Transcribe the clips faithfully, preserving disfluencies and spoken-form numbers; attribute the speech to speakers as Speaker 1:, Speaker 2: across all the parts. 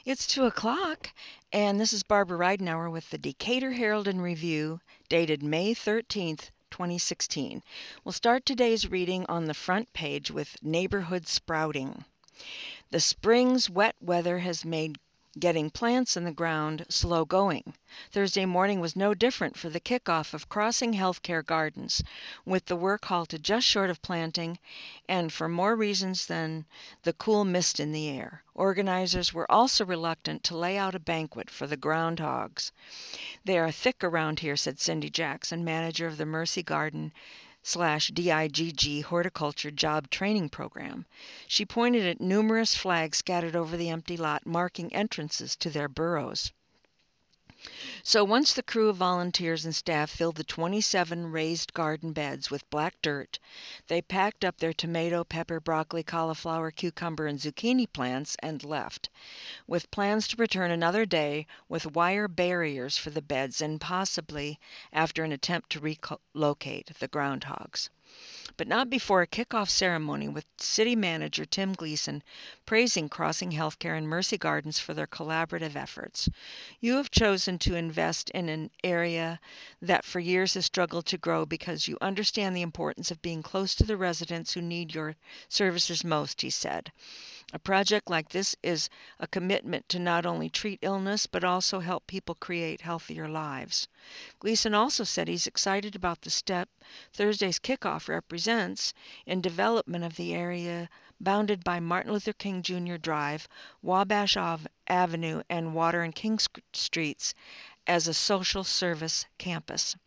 Speaker 1: It's two o'clock, and this is Barbara Ridenour with the Decatur Herald and Review, dated May thirteenth, twenty sixteen. We'll start today's reading on the front page with Neighborhood Sprouting. The spring's wet weather has made getting plants in the ground slow going. Thursday morning was no different for the kickoff of Crossing Healthcare Gardens, with the work halted just short of planting, and for more reasons than the cool mist in the air. Organizers were also reluctant to lay out a banquet for the groundhogs. They are thick around here, said Cindy Jackson, manager of the Mercy Garden slash D I G G Horticulture Job Training Program. She pointed at numerous flags scattered over the empty lot, marking entrances to their burrows. So once the crew of volunteers and staff filled the twenty-seven raised garden beds with black dirt, they packed up their tomato, pepper, broccoli, cauliflower, cucumber, and zucchini plants and left, with plans to return another day with wire barriers for the beds and possibly after an attempt to relocate the groundhogs. But not before a kickoff ceremony with City Manager Tim Gleason praising Crossing Healthcare and Mercy Gardens for their collaborative efforts. You have chosen to invest in an area that for years has struggled to grow because you understand the importance of being close to the residents who need your services most, he said. A project like this is a commitment to not only treat illness but also help people create healthier lives. Gleason also said he's excited about the step Thursday's kickoff represents in development of the area bounded by Martin Luther King Junior Drive, Wabash Avenue, and Water and King Streets as a social service campus.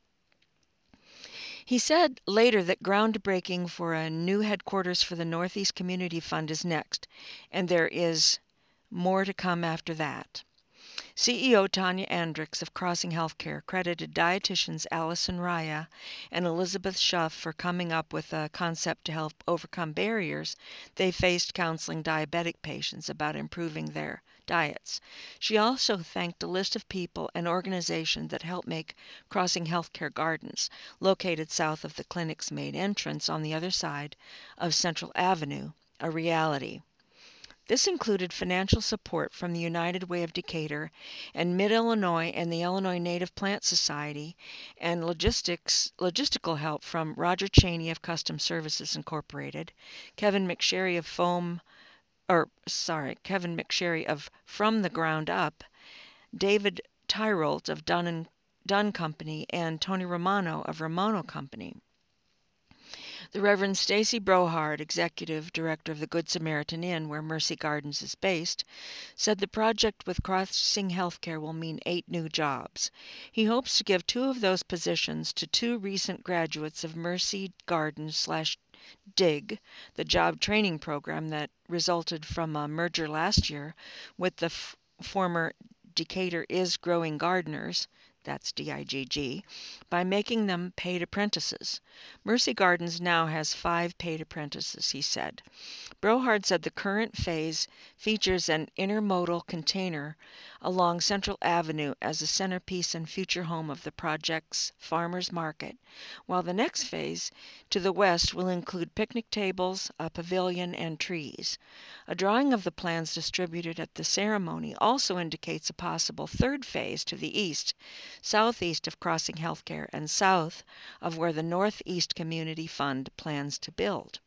Speaker 1: He said later that groundbreaking for a new headquarters for the Northeast Community Fund is next, and there is more to come after that. C E O Tanya Andrix of Crossing Healthcare credited dietitians Allison Raya and Elizabeth Schuff for coming up with a concept to help overcome barriers they faced counseling diabetic patients about improving their diets. She also thanked a list of people and organizations that helped make Crossing Healthcare Gardens, located south of the clinic's main entrance on the other side of Central Avenue, a reality. This included financial support from the United Way of Decatur and Mid-Illinois and the Illinois Native Plant Society, and logistics logistical help from Roger Cheney of Custom Services Incorporated, Kevin McSherry of Foam, or sorry, Kevin McSherry of From the Ground Up, David Tyrolt of Dunn and Dunn Company, and Tony Romano of Romano Company. The Reverend Stacy Brohard, Executive Director of the Good Samaritan Inn, where Mercy Gardens is based, said the project with Crossing Healthcare will mean eight new jobs. He hopes to give two of those positions to two recent graduates of Mercy Gardens slash DIG, the job training program that resulted from a merger last year with the f- former Decatur Is Growing Gardeners, that's D I G G, by making them paid apprentices. Mercy Gardens now has five paid apprentices, he said. Brohard said the current phase features an intermodal container along Central Avenue as a centerpiece and future home of the project's farmers market, while the next phase to the west will include picnic tables, a pavilion, and trees. A drawing of the plans distributed at the ceremony also indicates a possible third phase to the east, southeast of Crossing Healthcare and south of where the Northeast Community Fund plans to build.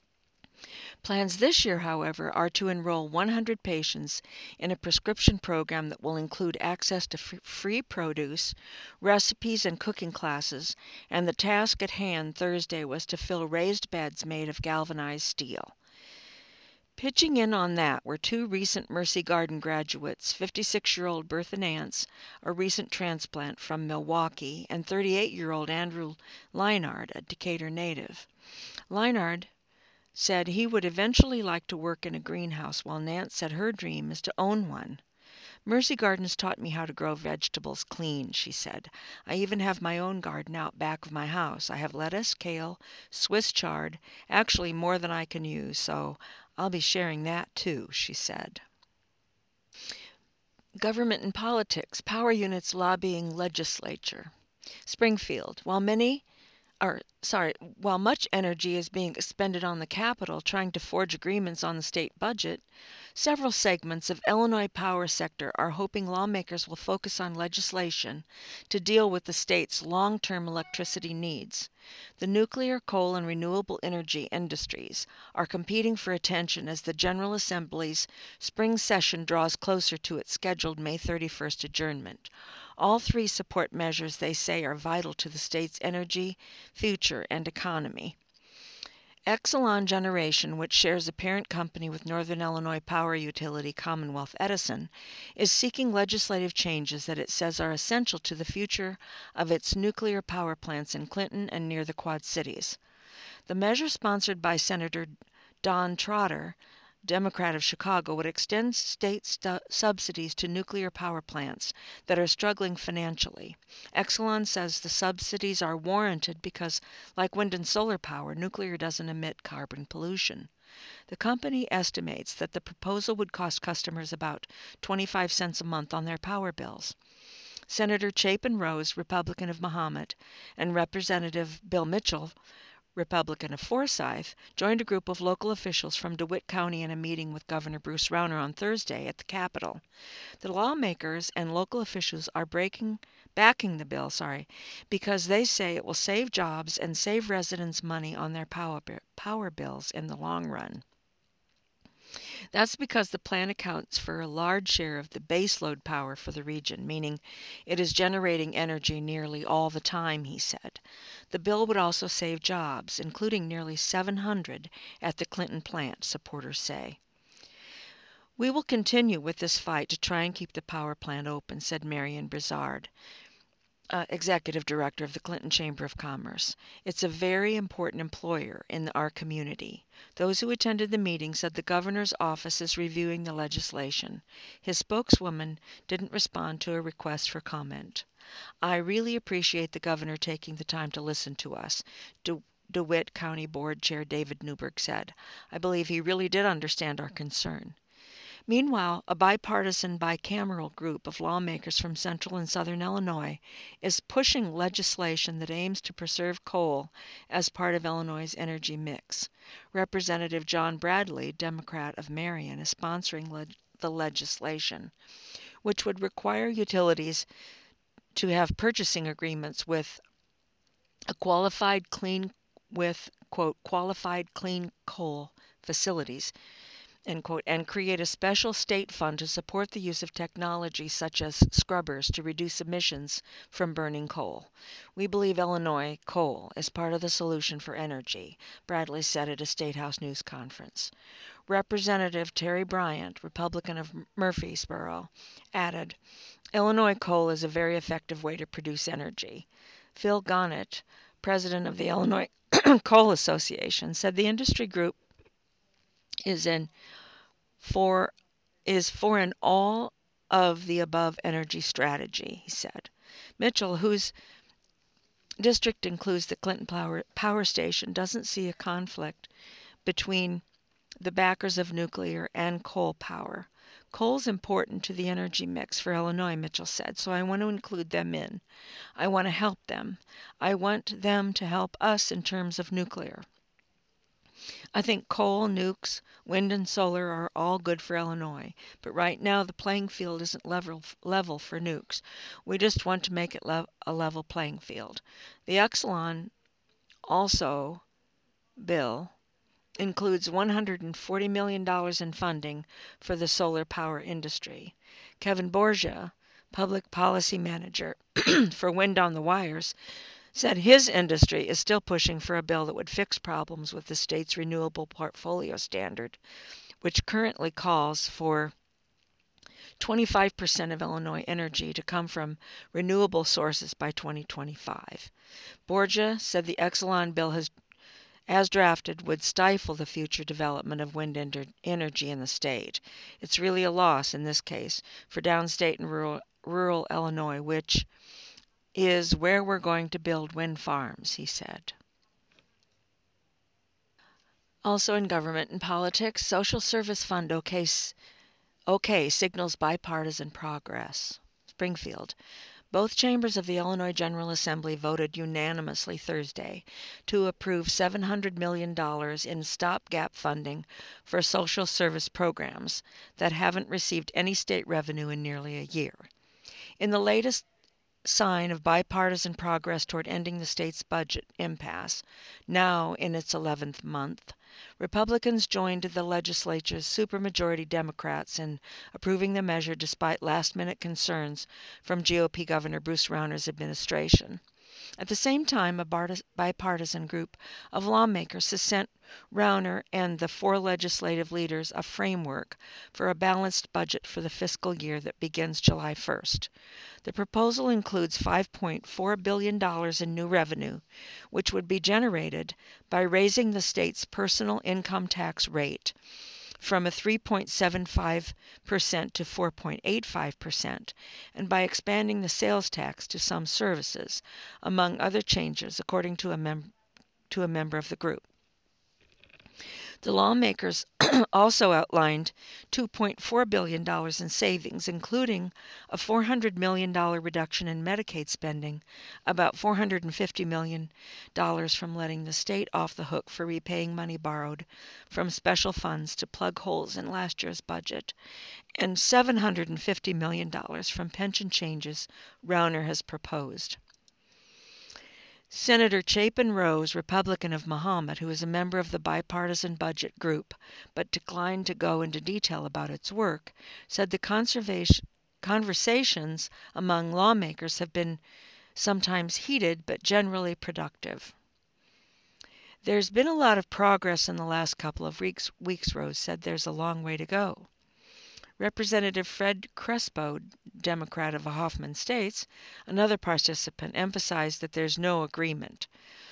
Speaker 1: Plans this year, however, are to enroll one hundred patients in a prescription program that will include access to free produce, recipes, and cooking classes, and the task at hand Thursday was to fill raised beds made of galvanized steel. Pitching in on that were two recent Mercy Garden graduates, fifty-six-year-old Bertha Nance, a recent transplant from Milwaukee, and thirty-eight-year-old Andrew Leinard, a Decatur native. Leinard said he would eventually like to work in a greenhouse, while Nance said her dream is to own one. Mercy Gardens taught me how to grow vegetables clean, she said. I even have my own garden out back of my house. I have lettuce, kale, Swiss chard, actually more than I can use, so I'll be sharing that too, she said. Government and politics, power units lobbying legislature. Springfield. While many or sorry, while much energy is being expended on the Capitol trying to forge agreements on the state budget, several segments of Illinois power sector are hoping lawmakers will focus on legislation to deal with the state's long-term electricity needs. The nuclear, coal, and renewable energy industries are competing for attention as the General Assembly's spring session draws closer to its scheduled May thirty-first adjournment. All three support measures they say are vital to the state's energy, future, and economy. Exelon Generation, which shares a parent company with Northern Illinois power utility Commonwealth Edison, is seeking legislative changes that it says are essential to the future of its nuclear power plants in Clinton and near the Quad Cities. The measure, sponsored by Senator Don Trotter, Democrat of Chicago, would extend state stu- subsidies to nuclear power plants that are struggling financially. Exelon says the subsidies are warranted because, like wind and solar power, nuclear doesn't emit carbon pollution. The company estimates that the proposal would cost customers about twenty-five cents a month on their power bills. Senator Chapin Rose, Republican of Mahomet, and Representative Bill Mitchell, Republican of Forsyth, joined a group of local officials from DeWitt County in a meeting with Governor Bruce Rauner on Thursday at the Capitol. The lawmakers and local officials are breaking, backing the bill, sorry, because they say it will save jobs and save residents money on their power, power bills in the long run. That's because the plan accounts for a large share of the baseload power for the region, meaning it is generating energy nearly all the time, he said. The bill would also save jobs, including nearly seven hundred at the Clinton plant, supporters say. We will continue with this fight to try and keep the power plant open, said Marion Brizard, Uh, executive director of the Clinton Chamber of Commerce. It's a very important employer in our community. Those who attended the meeting said the governor's office is reviewing the legislation. His spokeswoman didn't respond to a request for comment. I really appreciate the governor taking the time to listen to us, De- DeWitt County Board Chair David Newberg said. I believe he really did understand our concern. Meanwhile, a bipartisan bicameral group of lawmakers from central and southern Illinois is pushing legislation that aims to preserve coal as part of Illinois' energy mix. Representative John Bradley, Democrat of Marion, is sponsoring le- the legislation, which would require utilities to have purchasing agreements with a qualified clean with quote qualified clean coal facilities, end quote, and create a special state fund to support the use of technology such as scrubbers to reduce emissions from burning coal. We believe Illinois coal is part of the solution for energy, Bradley said at a State House news conference. Representative Terry Bryant, Republican of Murfreesboro, added, Illinois coal is a very effective way to produce energy. Phil Gonnett, president of the Illinois Coal Association, said the industry group is in for is for an all of the above energy strategy, he said. Mitchell, whose district includes the Clinton Power, power Station, doesn't see a conflict between the backers of nuclear and coal power. Coal's important to the energy mix for Illinois, Mitchell said, so I want to include them in. I want to help them. I want them to help us in terms of nuclear. I think coal, nukes, wind, and solar are all good for Illinois, but right now the playing field isn't level, level for nukes. We just want to make it le- a level playing field. The Exelon also bill includes one hundred forty million dollars in funding for the solar power industry. Kevin Borgia, public policy manager for Wind on the Wires, said his industry is still pushing for a bill that would fix problems with the state's renewable portfolio standard, which currently calls for twenty-five percent of Illinois energy to come from renewable sources by twenty twenty-five. Borgia said the Exelon bill has, as drafted, would stifle the future development of wind ender- energy in the state. It's really a loss in this case for downstate and rural, rural Illinois, which is where we're going to build wind farms, he said. Also in government and politics, Social Service Fund OK, OK signals bipartisan progress. Springfield. Both chambers of the Illinois General Assembly voted unanimously Thursday to approve seven hundred million dollars in stopgap funding for social service programs that haven't received any state revenue in nearly a year. In the latest sign of bipartisan progress toward ending the state's budget impasse, now in its eleventh month, Republicans joined the legislature's supermajority Democrats in approving the measure despite last-minute concerns from G O P Governor Bruce Rauner's administration. At the same time, a bipartisan group of lawmakers has sent Rauner and the four legislative leaders a framework for a balanced budget for the fiscal year that begins July first. The proposal includes five point four billion dollars in new revenue, which would be generated by raising the state's personal income tax rate from a three point seven five percent to four point eight five percent, and by expanding the sales tax to some services, among other changes, according to a, mem- to a member of the group. The lawmakers also outlined two point four billion dollars in savings, including a four hundred million dollars reduction in Medicaid spending, about four hundred fifty million dollars from letting the state off the hook for repaying money borrowed from special funds to plug holes in last year's budget, and seven hundred fifty million dollars from pension changes Rauner has proposed. Senator Chapin Rose, Republican of Mahomet, who is a member of the bipartisan budget group but declined to go into detail about its work, said the conservation, conversations among lawmakers have been sometimes heated but generally productive. There's been a lot of progress in the last couple of weeks, weeks, Rose said. There's a long way to go. Representative Fred Crespo, Democrat of Hoffman Estates, another participant, emphasized that there's no agreement.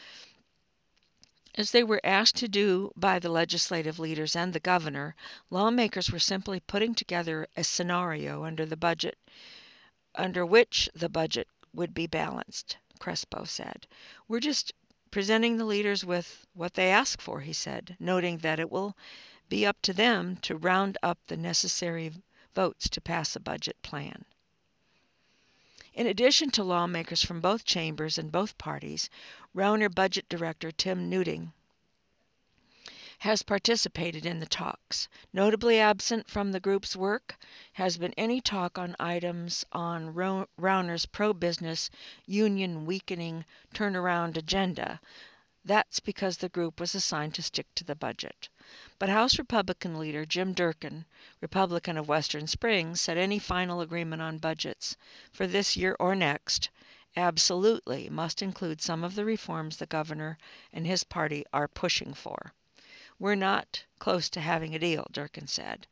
Speaker 1: As they were asked to do by the legislative leaders and the governor, lawmakers were simply putting together a scenario under the budget, under which the budget would be balanced, Crespo said. We're just presenting the leaders with what they ask for, he said, noting that it will be up to them to round up the necessary votes to pass a budget plan. In addition to lawmakers from both chambers and both parties, Rauner Budget Director Tim Newting has participated in the talks. Notably absent from the group's work has been any talk on items on Rauner's pro-business, union weakening turnaround agenda. That's because the group was assigned to stick to the budget. But House Republican leader Jim Durkin, Republican of Western Springs, said any final agreement on budgets for this year or next absolutely must include some of the reforms the governor and his party are pushing for. We're not close to having a deal, Durkin said,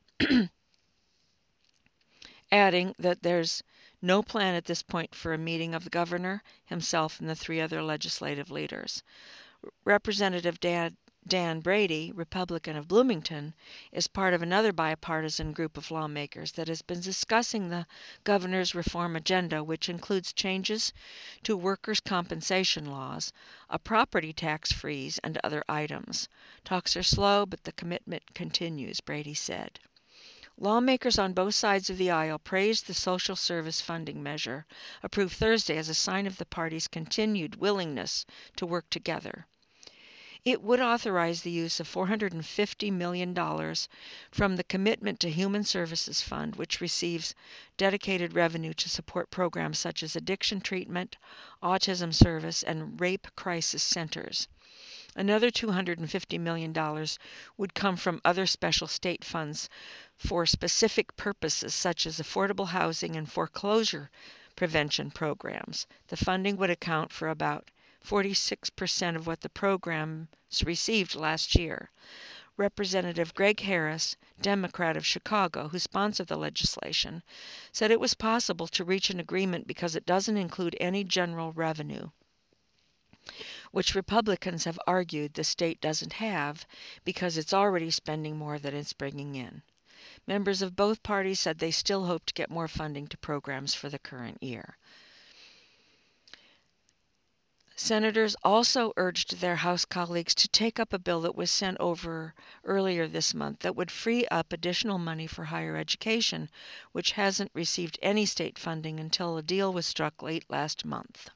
Speaker 1: adding that there's no plan at this point for a meeting of the governor, himself, and the three other legislative leaders. Representative Dan, Dan Brady, Republican of Bloomington, is part of another bipartisan group of lawmakers that has been discussing the governor's reform agenda, which includes changes to workers' compensation laws, a property tax freeze, and other items. Talks are slow, but the commitment continues, Brady said. Lawmakers on both sides of the aisle praised the social service funding measure, approved Thursday as a sign of the party's continued willingness to work together. It would authorize the use of four hundred fifty million dollars from the Commitment to Human Services Fund, which receives dedicated revenue to support programs such as addiction treatment, autism service, and rape crisis centers. Another two hundred fifty million dollars would come from other special state funds for specific purposes such as affordable housing and foreclosure prevention programs. The funding would account for about forty-six percent of what the programs received last year. Representative Greg Harris, Democrat of Chicago, who sponsored the legislation, said it was possible to reach an agreement because it doesn't include any general revenue, which Republicans have argued the state doesn't have because it's already spending more than it's bringing in. Members of both parties said they still hope to get more funding to programs for the current year. Senators also urged their House colleagues to take up a bill that was sent over earlier this month that would free up additional money for higher education, which hasn't received any state funding until a deal was struck late last month.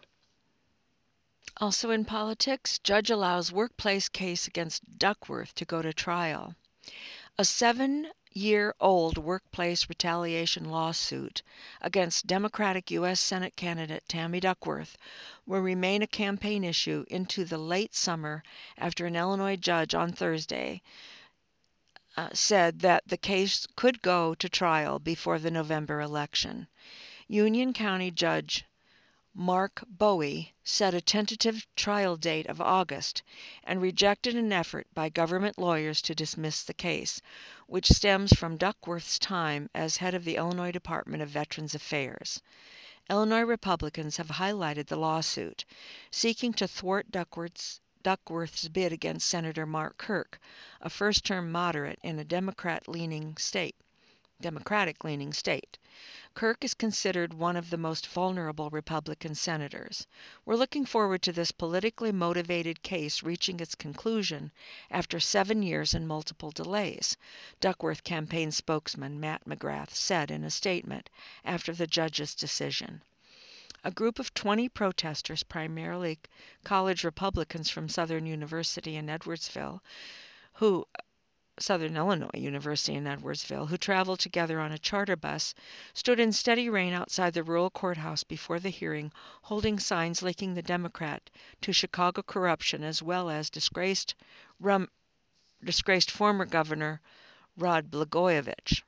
Speaker 1: Also in politics, judge allows workplace case against Duckworth to go to trial. A seven-year-old workplace retaliation lawsuit against Democratic U S Senate candidate Tammy Duckworth will remain a campaign issue into the late summer after an Illinois judge on Thursday uh, said that the case could go to trial before the November election. Union County Judge Mark Bowie set a tentative trial date of August and rejected an effort by government lawyers to dismiss the case, which stems from Duckworth's time as head of the Illinois Department of Veterans Affairs. Illinois Republicans have highlighted the lawsuit, seeking to thwart Duckworth's, Duckworth's bid against Senator Mark Kirk, a first-term moderate in a Democrat-leaning state. Democratic-leaning state. Kirk is considered one of the most vulnerable Republican senators. We're looking forward to this politically motivated case reaching its conclusion after seven years and multiple delays, Duckworth campaign spokesman Matt McGrath said in a statement after the judge's decision. A group of twenty protesters, primarily college Republicans from Southern University in Edwardsville, who Southern Illinois University in Edwardsville, who traveled together on a charter bus, stood in steady rain outside the rural courthouse before the hearing, holding signs linking the Democrat to Chicago corruption as well as disgraced, rum, disgraced former Governor Rod Blagojevich.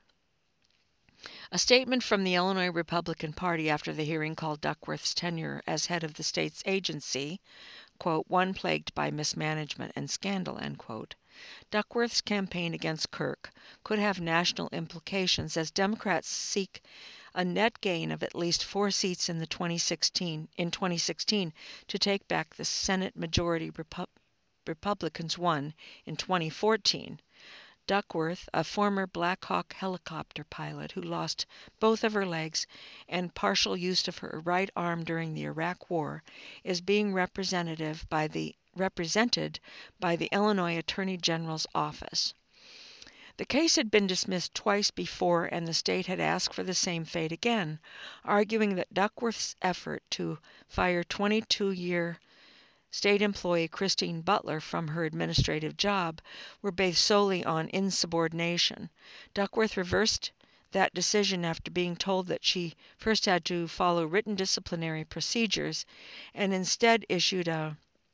Speaker 1: A statement from the Illinois Republican Party after the hearing called Duckworth's tenure as head of the state's agency, quote, one plagued by mismanagement and scandal, end quote. Duckworth's campaign against Kirk could have national implications as Democrats seek a net gain of at least four seats in the twenty sixteen in twenty sixteen to take back the Senate majority Repu- Republicans won in twenty fourteen. Duckworth, a former Black Hawk helicopter pilot who lost both of her legs and partial use of her right arm during the Iraq War, is being representative by the represented by the Illinois Attorney General's office. The case had been dismissed twice before, and the state had asked for the same fate again, arguing that Duckworth's effort to fire twenty-two-year state employee Christine Butler from her administrative job were based solely on insubordination. Duckworth reversed that decision after being told that she first had to follow written disciplinary procedures and instead issued a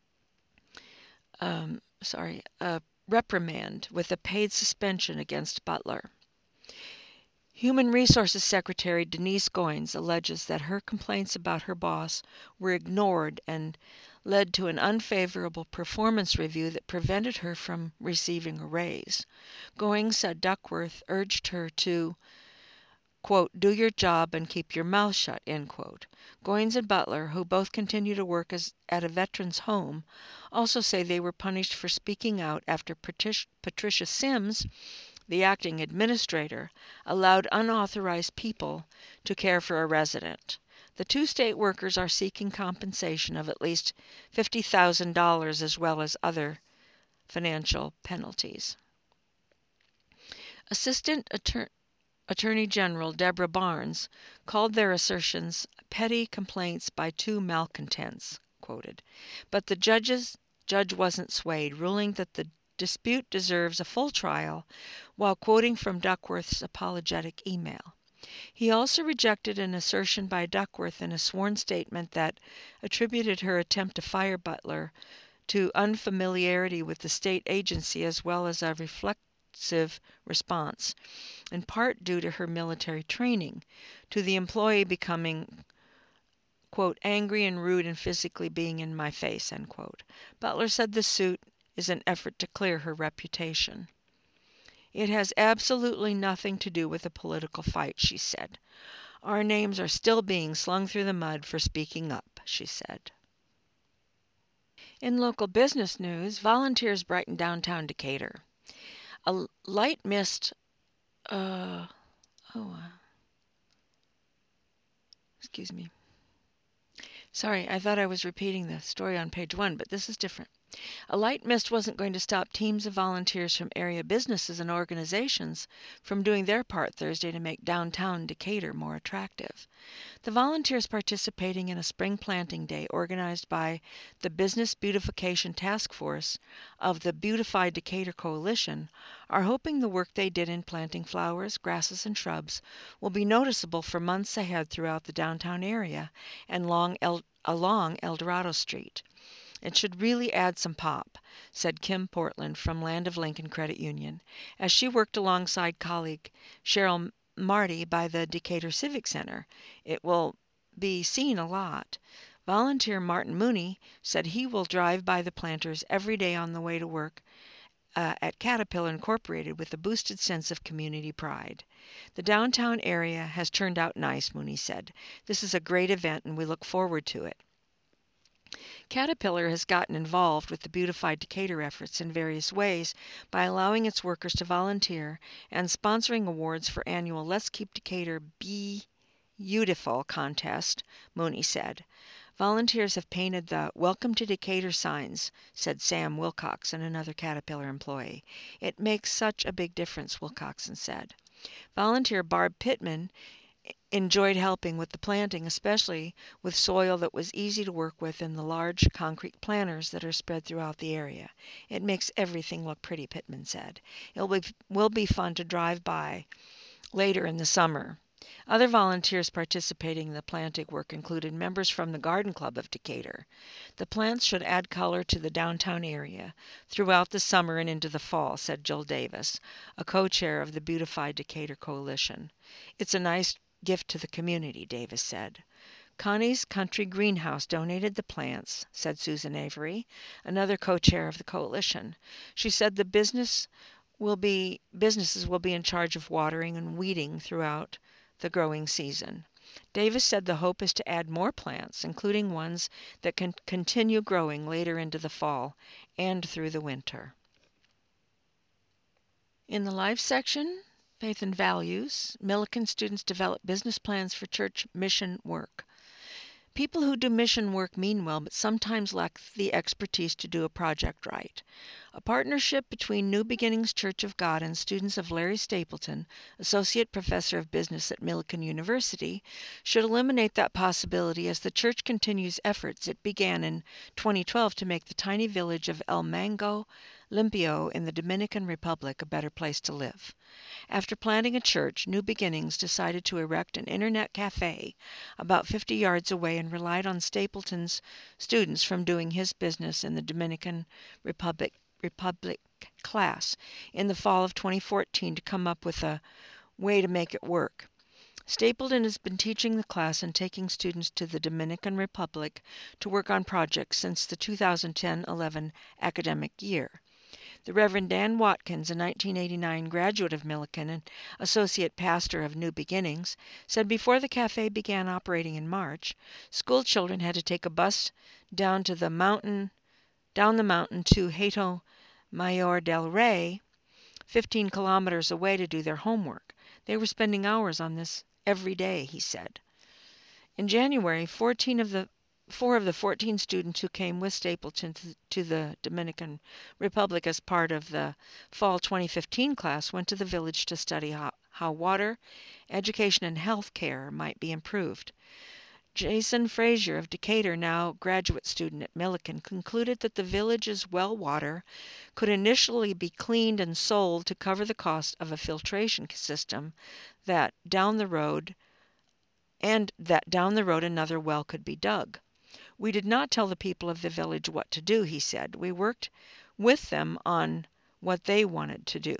Speaker 1: Um, sorry, a reprimand with a paid suspension against Butler. Human Resources Secretary Denise Goins alleges that her complaints about her boss were ignored and led to an unfavorable performance review that prevented her from receiving a raise. Goins said Duckworth urged her to, quote, do your job and keep your mouth shut, end quote. Goins and Butler, who both continue to work as, at a veteran's home, also say they were punished for speaking out after Patricia, Patricia Sims, the acting administrator, allowed unauthorized people to care for a resident. The two state workers are seeking compensation of at least fifty thousand dollars as well as other financial penalties. Assistant Attorney Attorney General Deborah Barnes called their assertions petty complaints by two malcontents, quoted. But the judge's, judge wasn't swayed, ruling that the dispute deserves a full trial while quoting from Duckworth's apologetic email. He also rejected an assertion by Duckworth in a sworn statement that attributed her attempt to fire Butler to unfamiliarity with the state agency as well as a reflexive response, in part due to her military training, to the employee becoming, quote, angry and rude and physically being in my face, end quote. Butler said the suit is an effort to clear her reputation. It has absolutely nothing to do with a political fight, she said. Our names are still being slung through the mud for speaking up, she said. In local business news, volunteers brighten downtown Decatur. A light mist Uh, oh, uh, excuse me. Sorry, I thought I was repeating the story on page one, but this is different. A light mist wasn't going to stop teams of volunteers from area businesses and organizations from doing their part Thursday to make downtown Decatur more attractive. The volunteers participating in a spring planting day organized by the Business Beautification Task Force of the Beautify Decatur Coalition are hoping the work they did in planting flowers, grasses, and shrubs will be noticeable for months ahead throughout the downtown area and long El- along El Dorado Street. It should really add some pop, said Kim Portland from Land of Lincoln Credit Union, as she worked alongside colleague Cheryl Marty by the Decatur Civic Center. It will be seen a lot. Volunteer Martin Mooney said he will drive by the planters every day on the way to work uh, at Caterpillar Incorporated with a boosted sense of community pride. The downtown area has turned out nice, Mooney said. This is a great event and we look forward to it. Caterpillar has gotten involved with the Beautified Decatur efforts in various ways by allowing its workers to volunteer and sponsoring awards for annual Let's Keep Decatur Beautiful contest, Mooney said. Volunteers have painted the Welcome to Decatur signs, said Sam Wilcoxon, another Caterpillar employee. It makes such a big difference, Wilcoxon said. Volunteer Barb Pittman enjoyed helping with the planting, especially with soil that was easy to work with in the large concrete planters that are spread throughout the area. It makes everything look pretty, Pittman said. It will be, will be fun to drive by later in the summer. Other volunteers participating in the planting work included members from the Garden Club of Decatur. The plants should add color to the downtown area throughout the summer and into the fall, said Jill Davis, a co-chair of the Beautified Decatur Coalition. It's a nice gift to the community, Davis said. Connie's Country Greenhouse donated the plants, said Susan Avery, another co-chair of the coalition. She said the business will be businesses will be in charge of watering and weeding throughout the growing season. Davis said the hope is to add more plants, including ones that can continue growing later into the fall and through the winter. In the Life section, Faith and Values, Millikan students develop business plans for church mission work. People who do mission work mean well, but sometimes lack the expertise to do a project right. A partnership between New Beginnings Church of God and students of Larry Stapleton, Associate Professor of Business at Millikan University, should eliminate that possibility as the church continues efforts it began in twenty twelve to make the tiny village of El Mango Limpio in the Dominican Republic a better place to live. After planting a church, New Beginnings decided to erect an internet cafe about fifty yards away and relied on Stapleton's students from doing his business in the Dominican Republic, Republic class in the fall of twenty fourteen to come up with a way to make it work. Stapleton has been teaching the class and taking students to the Dominican Republic to work on projects since the two thousand ten eleven academic year. The Reverend Dan Watkins, a nineteen eighty-nine graduate of Millikan and associate pastor of New Beginnings, said before the cafe began operating in March, school children had to take a bus down to the mountain, down the mountain to Hato Mayor del Rey, fifteen kilometers away, to do their homework. They were spending hours on this every day, he said. In January, fourteen of the Four of the fourteen students who came with Stapleton to, to the Dominican Republic as part of the fall twenty fifteen class went to the village to study how, how water, education, and health care might be improved. Jason Frazier of Decatur, now graduate student at Millikan, concluded that the village's well water could initially be cleaned and sold to cover the cost of a filtration system that down the road and that down the road another well could be dug. We did not tell the people of the village what to do, he said. We worked with them on what they wanted to do.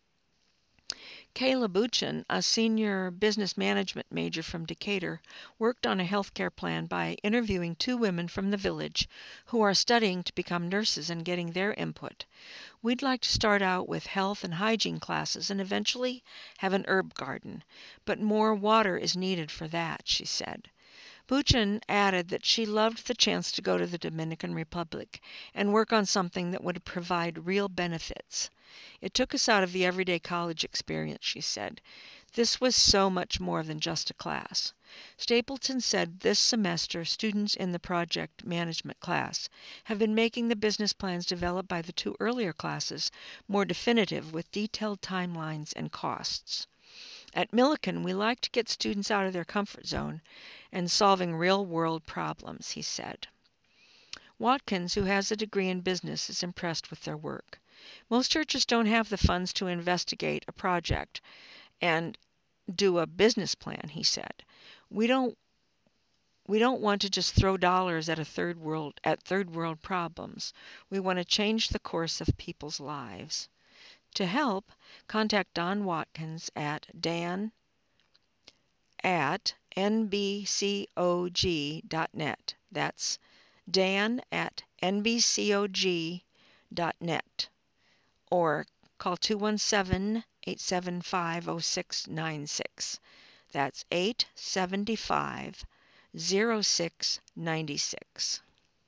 Speaker 1: Kayla Buchan, a senior business management major from Decatur, worked on a healthcare plan by interviewing two women from the village who are studying to become nurses and getting their input. We'd like to start out with health and hygiene classes and eventually have an herb garden, but more water is needed for that, she said. Buchan added that she loved the chance to go to the Dominican Republic and work on something that would provide real benefits. It took us out of the everyday college experience, she said. This was so much more than just a class. Stapleton said this semester students in the project management class have been making the business plans developed by the two earlier classes more definitive with detailed timelines and costs. At Millikan, we like to get students out of their comfort zone and solving real-world problems, he said. Watkins, who has a degree in business, is impressed with their work. Most churches don't have the funds to investigate a project and do a business plan, he said. We don't we don't want to just throw dollars at a third world at third world problems. We want to change the course of people's lives. To help, contact Don Watkins at Dan at N B C O G dot net. That's Dan at N B C O G dot net. Or call two one seven, eight seven five, zero six nine six. That's eight seven five, zero six nine six.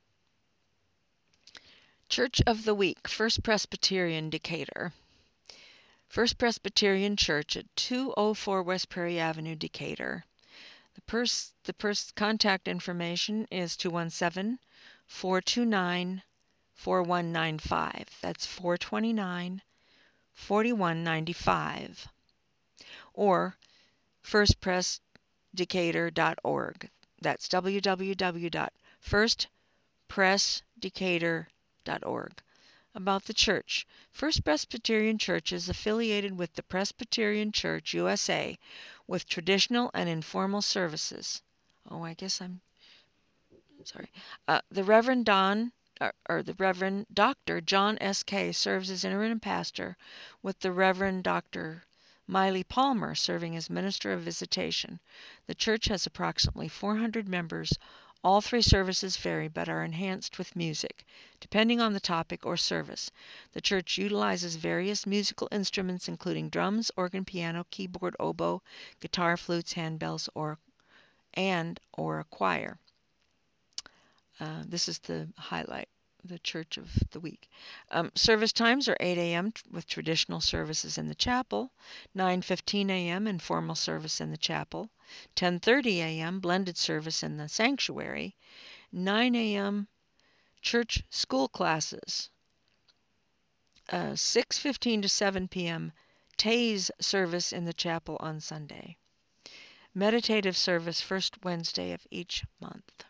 Speaker 1: Church of the Week, First Presbyterian Decatur. First Presbyterian Church at two oh four West Prairie Avenue, Decatur. The, pers- the pers- contact information is two one seven, four two nine, four one nine five. That's four two nine, four one nine five. Or first press decatur dot org. That's w w w dot first press decatur dot org. About the church. First Presbyterian Church is affiliated with the Presbyterian Church U S A with traditional and informal services. Oh, I guess I'm sorry. Uh, the Reverend Don or, or the Reverend Doctor John S K serves as interim pastor, with the Reverend Doctor Miley Palmer serving as minister of visitation. The church has approximately four hundred members. All three services vary but are enhanced with music, depending on the topic or service. The church utilizes various musical instruments including drums, organ, piano, keyboard, oboe, guitar, flutes, handbells, or and or a choir. Uh, this is the highlight. The Church of the Week. Um, service times are eight a.m. with traditional services in the chapel, nine fifteen a.m. informal service in the chapel, ten thirty a.m. blended service in the sanctuary, nine a.m. church school classes, uh, six fifteen to seven p.m. Tays service in the chapel on Sunday. Meditative service first Wednesday of each month.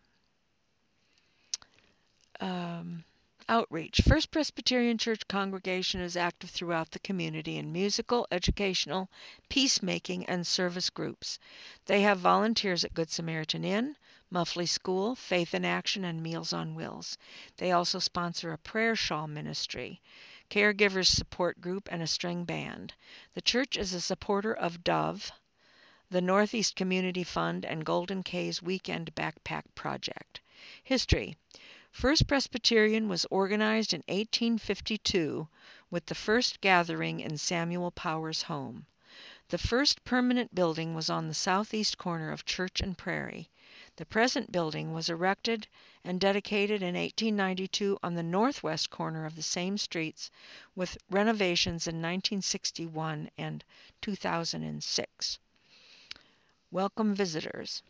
Speaker 1: Um, outreach. First Presbyterian Church congregation is active throughout the community in musical, educational, peacemaking, and service groups. They have volunteers at Good Samaritan Inn, Muffley School, Faith in Action, and Meals on Wheels. They also sponsor a prayer shawl ministry, caregivers support group, and a string band. The church is a supporter of Dove, the Northeast Community Fund, and Golden K's Weekend Backpack Project. History. First Presbyterian was organized in eighteen fifty-two with the first gathering in Samuel Powers' home. The first permanent building was on the southeast corner of Church and Prairie. The present building was erected and dedicated in eighteen ninety-two on the northwest corner of the same streets, with renovations in nineteen sixty-one and two thousand six. Welcome visitors.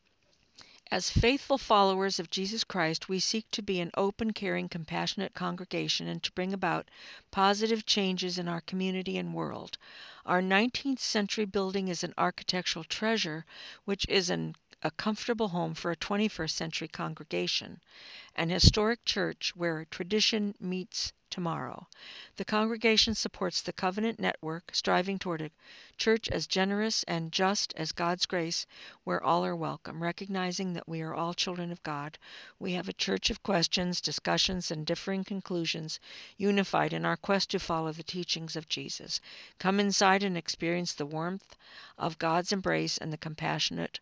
Speaker 1: As faithful followers of Jesus Christ, we seek to be an open, caring, compassionate congregation and to bring about positive changes in our community and world. Our nineteenth century building is an architectural treasure, which is an, a comfortable home for a twenty-first century congregation, an historic church where tradition meets tomorrow. The congregation supports the Covenant Network, striving toward a church as generous and just as God's grace, where all are welcome. Recognizing that we are all children of God, we have a church of questions, discussions, and differing conclusions, unified in our quest to follow the teachings of Jesus. Come inside and experience the warmth of God's embrace and the compassionate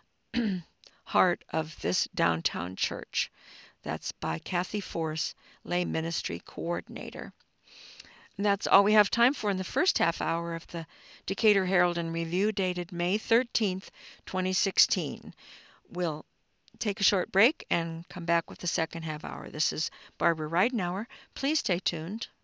Speaker 1: heart of this downtown church. That's by Kathy Force, Lay Ministry Coordinator. And that's all we have time for in the first half hour of the Decatur Herald and Review, dated May thirteenth, twenty sixteen. We'll take a short break and come back with the second half hour. This is Barbara Ridenour. Please stay tuned.